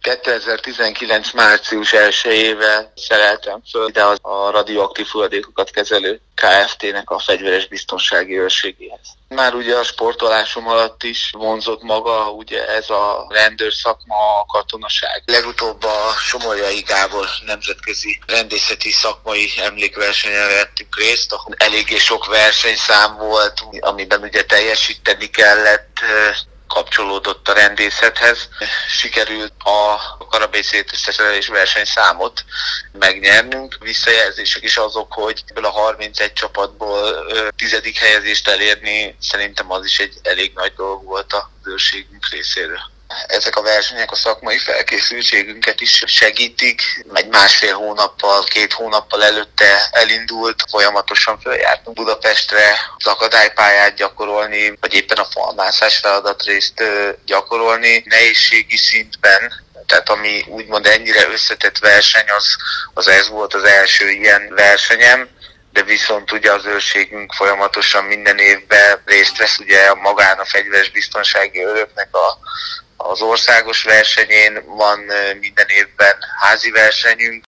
2019. március 1-ével szereltem föl ide a radioaktív hulladékokat kezelő Kft-nek a fegyveres biztonsági őrségéhez. Már ugye a sportolásom alatt is vonzott maga ugye ez a rendőrszakma, a katonaság. Legutóbb a Somolyai Gábor nemzetközi rendészeti szakmai emlékversenyen vettünk részt, ahol eléggé sok versenyszám volt, amiben ugye teljesíteni kellett, kapcsolódott a rendészethez. Sikerült a karabélyszétszerelés versenyszámot megnyernünk. Visszajelzések is azok, hogy ebből a 31 csapatból 10. helyezést elérni, szerintem az is egy elég nagy dolog volt az őrségünk részéről. Ezek a versenyek a szakmai felkészültségünket is segítik. Egy 1,5 hónappal, 2 hónappal előtte elindult, folyamatosan följártunk Budapestre az akadálypályát gyakorolni, vagy éppen a falmászás feladatrészt gyakorolni. Nehézségi szintben, tehát ami úgymond ennyire összetett verseny, az ez volt az első ilyen versenyem. De viszont ugye az őrségünk folyamatosan minden évben részt vesz ugye magán a fegyveres biztonsági őröknek az országos versenyén, van minden évben házi versenyünk.